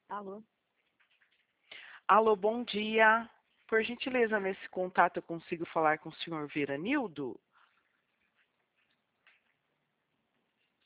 Alô? Alô, bom dia. Por gentileza, nesse contato eu consigo falar com o senhor Viranildo?